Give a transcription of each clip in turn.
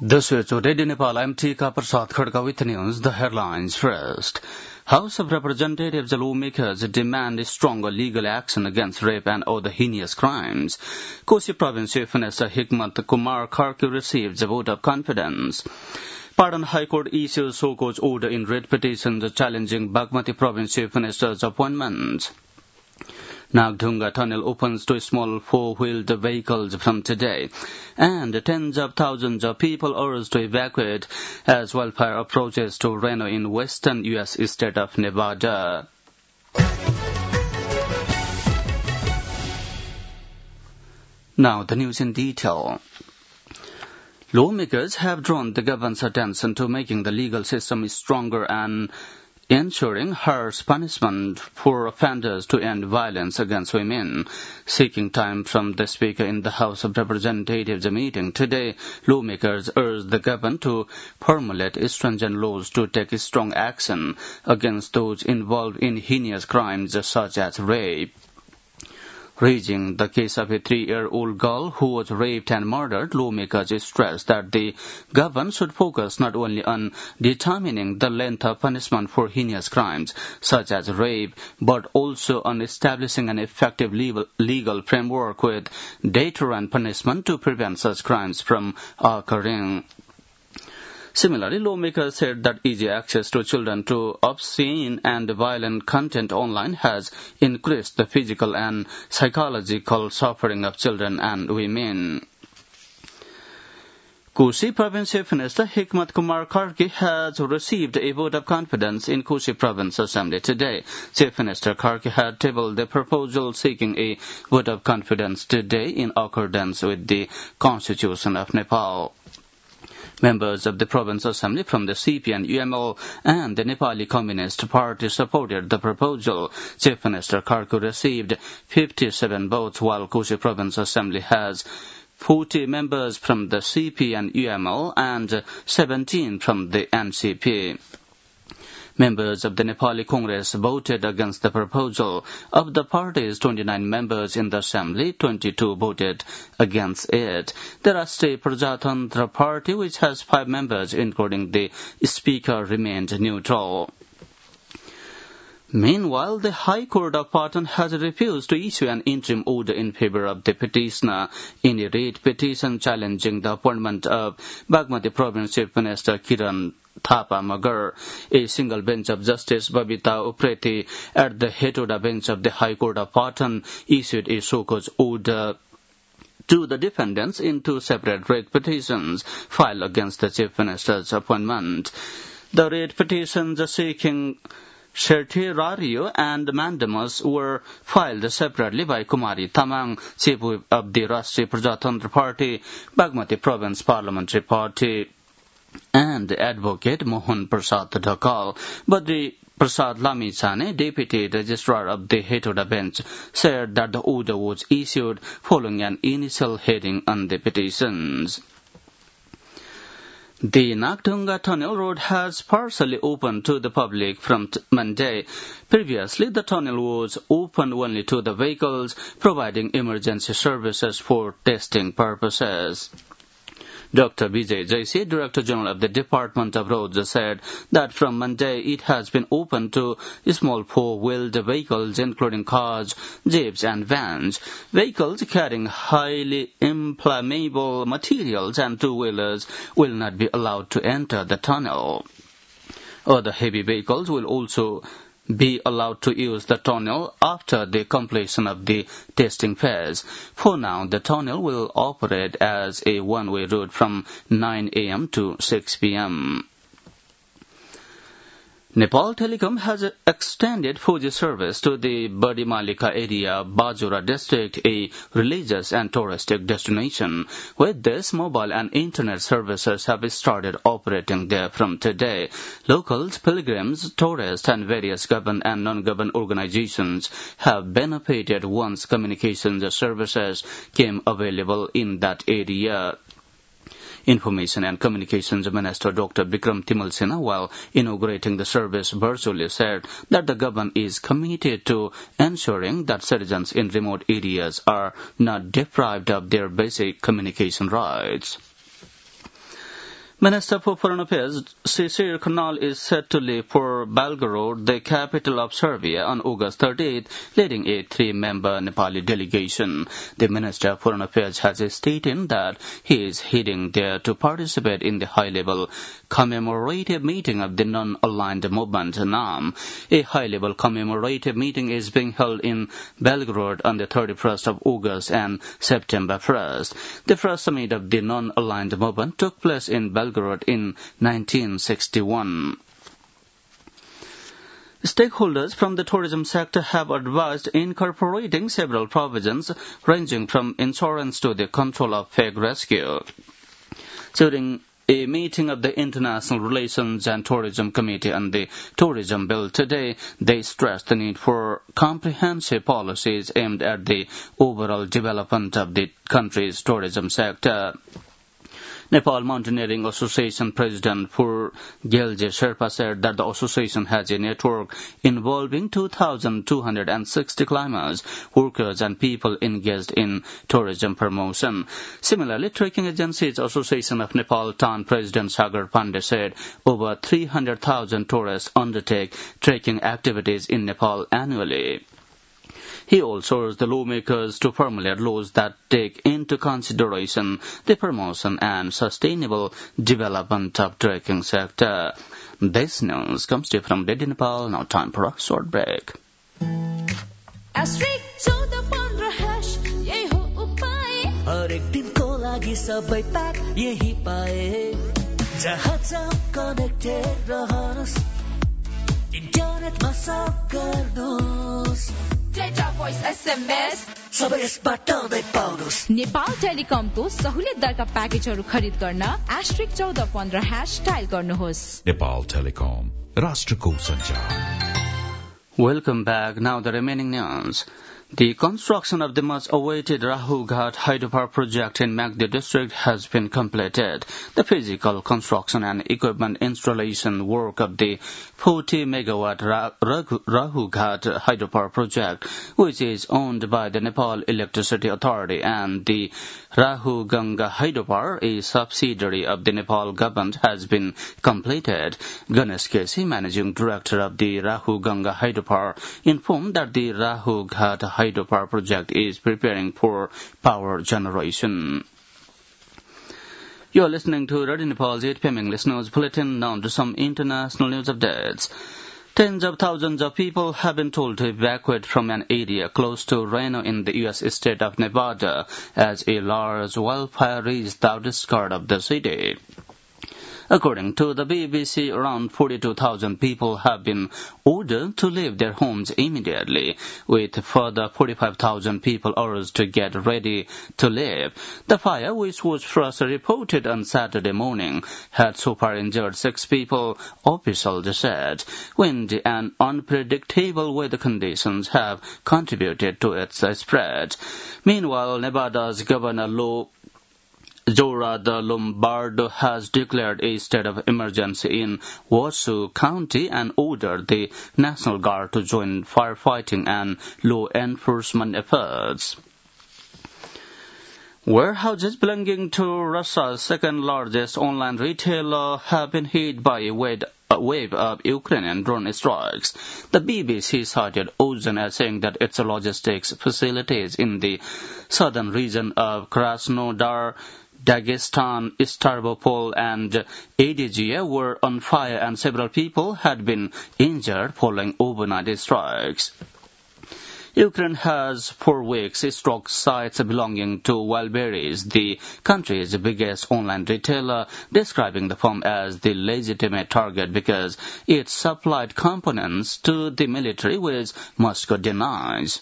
This is Radio Nepal. I'm Tika Prasad Khadka with news. The headlines first. House of Representatives lawmakers demand stronger legal action against rape and other heinous crimes. Kosi Province Chief Minister Hikmat Kumar Kharki receives a vote of confidence. Pardon High Court issues so-called order in writ petitions challenging Bagmati Province Chief Minister's appointment. Nagdunga Tunnel opens to small four-wheeled vehicles from today, and tens of thousands of people urged to evacuate as wildfire approaches to Reno in western U.S. state of Nevada. Now the news in detail. Lawmakers have drawn the government's attention to making the legal system stronger and ensuring harsh punishment for offenders to end violence against women. Seeking time from the Speaker in the House of Representatives meeting today, lawmakers urged the government to formulate stringent laws to take strong action against those involved in heinous crimes such as rape. Raising the case of a 3-year-old girl who was raped and murdered, lawmakers stressed that the government should focus not only on determining the length of punishment for heinous crimes such as rape, but also on establishing an effective legal framework with deterrent punishment to prevent such crimes from occurring. Similarly, lawmakers said that easy access to children to obscene and violent content online has increased the physical and psychological suffering of children and women. Kosi Province Chief Minister Hikmat Kumar Kharki has received a vote of confidence in Kosi Province Assembly today. Chief Minister Kharki had tabled the proposal seeking a vote of confidence today in accordance with the Constitution of Nepal. Members of the Province Assembly from the CP and UML and the Nepali Communist Party supported the proposal. Chief Minister Kharki received 57 votes, while Kosi Province Assembly has 40 members from the CP and UML and 17 from the NCP. Members of the Nepali Congress voted against the proposal. Of the party's 29 members in the assembly, 22 voted against it. The Rashtriya Prajatantra Party, which has 5 members, including the Speaker, remained neutral. Meanwhile, the High Court of Patan has refused to issue an interim order in favor of the petitioner in a writ petition challenging the appointment of Bagmati Province Chief Minister Kiran Thapa Magar. A single bench of Justice Babita Upreti at the Hetoda bench of the High Court of Patan issued a so-called order to the defendants in 2 separate writ petitions filed against the Chief Minister's appointment. The writ petitions seeking certiorari and mandamus were filed separately by Kumari Tamang, Chief Whip of the Rashtriya Prajatantra Party, Bagmati Province Parliamentary Party, and Advocate Mohan Prasad Dhakal. But the Prasad Lamichane, Deputy Registrar of the Hetoda bench, said that the order was issued following an initial hearing on the petitions. The Nagdunga Tunnel Road has partially opened to the public from Monday. Previously, the tunnel was open only to the vehicles providing emergency services for testing purposes. Dr. Vijay Jaisi, Director General of the Department of Roads, said that from Monday it has been open to small 4-wheeled vehicles including cars, jeeps and vans. Vehicles carrying highly inflammable materials and 2-wheelers will not be allowed to enter the tunnel. Other heavy vehicles will also be allowed to use the tunnel after the completion of the testing phase. For now, the tunnel will operate as a one-way route from 9 a.m. to 6 p.m. Nepal Telecom has extended 4G service to the Badimalika area, Bajura district, a religious and touristic destination. With this, mobile and internet services have started operating there from today. Locals, pilgrims, tourists, and various government and non-government organizations have benefited once communications services came available in that area. Information and Communications Minister Dr. Bikram Timal Sinha, while inaugurating the service virtually, said that the government is committed to ensuring that citizens in remote areas are not deprived of their basic communication rights. Minister for Foreign Affairs Shishir Khanal is set to leave for Belgorod, the capital of Serbia, on August 30th, leading a three-member Nepali delegation. The Minister of Foreign Affairs has stated that he is heading there to participate in the high-level commemorative meeting of the non-aligned movement NAM. A high-level commemorative meeting is being held in Belgorod on the 31st of August and September 1st. The first summit of the non-aligned movement took place in Belgorod in 1961. Stakeholders from the tourism sector have advised incorporating several provisions ranging from insurance to the control of fake rescue. During a meeting of the International Relations and Tourism Committee on the Tourism Bill today, they stressed the need for comprehensive policies aimed at the overall development of the country's tourism sector. Nepal Mountaineering Association President Pur Gyalje Sherpa said that the association has a network involving 2,260 climbers, workers and people engaged in tourism promotion. Similarly, Trekking Agencies Association of Nepal Town President Sagar Pandey said over 300,000 tourists undertake trekking activities in Nepal annually. He also urged the lawmakers to formulate laws that take into consideration the promotion and sustainable development of trekking sector. This news comes to you from Delhi, Nepal. Now time for a short break. हरेक दिनको लागि सबै pack यही पाए जहाँ जहाँ connected रहनुस् इन्टरनेटमा सब गर्नुस् डेटा भोइस एसएमएस सबै यसबाट नै पाउनुस् नेपाल टेलिकमको सहुलियत दरका प्याकेजहरू खरिद गर्न *1415# डायल गर्नुहोस् नेपाल टेलिकम राष्ट्रको सञ्चार. Welcome back. Now the remaining news. The construction of the much-awaited Rahu Ghat hydropower project in Magdi district has been completed. The physical construction and equipment installation work of the 40-megawatt Rahu Ghat hydropower project, which is owned by the Nepal Electricity Authority, and the Rahu Ganga hydropower, a subsidiary of the Nepal government, has been completed. Ganesh Kesi, managing director of the Rahu Ganga hydropower, informed that the Rahu Ghat hydropower project is preparing for power generation. You are listening to Radio Nepal's 8 p.m. English News Bulletin. Now to some international news updates. Tens of thousands of people have been told to evacuate from an area close to Reno in the U.S. state of Nevada as a large wildfire reached the outskirts of the city. According to the BBC, around 42,000 people have been ordered to leave their homes immediately, with further 45,000 people urged to get ready to leave. The fire, which was first reported on Saturday morning, had so far injured 6 people, officials said. Windy and unpredictable weather conditions have contributed to its spread. Meanwhile, Nevada's Governor Jora de Lombardo has declared a state of emergency in Washoe County and ordered the National Guard to join firefighting and law enforcement efforts. Warehouses belonging to Russia's second-largest online retailer have been hit by a wave of Ukrainian drone strikes. The BBC cited Ozon as saying that its logistics facilities in the southern region of Krasnodar, Dagestan, Stavropol and Adygea were on fire and several people had been injured following overnight strikes. Ukraine has for weeks struck sites belonging to Wildberries, the country's biggest online retailer, describing the firm as the legitimate target because it supplied components to the military, which Moscow denies.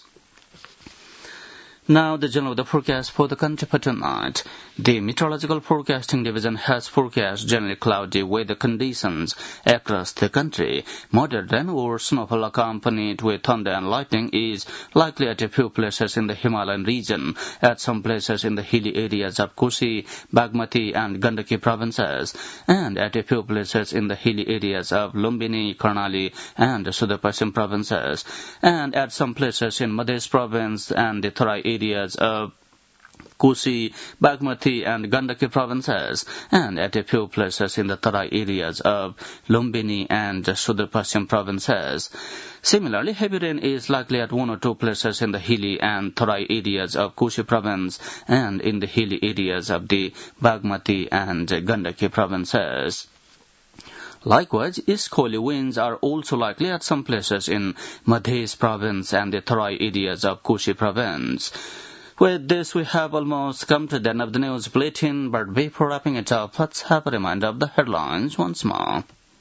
Now the general weather forecast for the country for tonight. The Meteorological Forecasting Division has forecast generally cloudy weather conditions across the country. Moderate rain or snowfall accompanied with thunder and lightning is likely at a few places in the Himalayan region, at some places in the hilly areas of Kosi, Bagmati and Gandaki provinces, and at a few places in the hilly areas of Lumbini, Karnali and Sudar-Paschim provinces, and at some places in Madhya province and the Tarai areas of Kosi, Bagmati and Gandaki provinces, and at a few places in the Tarai areas of Lumbini and Sudar Paschim provinces. Similarly, heavy rain is likely at 1 or 2 places in the hilly and Tarai areas of Kosi province and in the hilly areas of the Bagmati and Gandaki provinces. Likewise, easterly winds are also likely at some places in Madhya province and the Tarai areas of Kosi province. With this, we have almost come to the end of the news bulletin, but before wrapping it up, let's have a reminder of the headlines once more.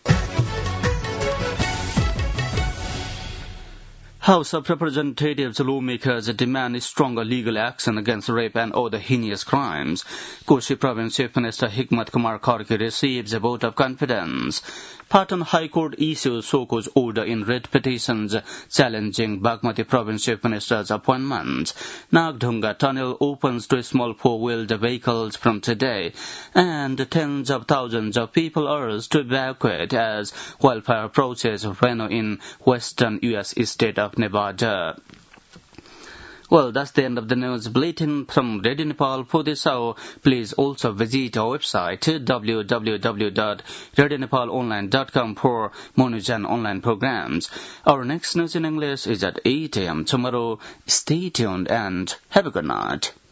House of Representatives lawmakers demand stronger legal action against rape and other heinous crimes. Kosi Province Chief Minister Hikmat Kumar Kharge receives a vote of confidence. Patan High Court issues so-called order in writ petitions challenging Bagmati Province Chief Minister's appointment. Nagdhunga Tunnel opens to small four-wheeled vehicles from today, and tens of thousands of people urged to evacuate as wildfire approaches Reno in western U.S. state of Nevada. Well, that's the end of the news bulletin from Radio Nepal for this hour. Please also visit our website www.radionepalonline.com for more news and online programs. Our next news in English is at 8 a.m. tomorrow. Stay tuned and have a good night.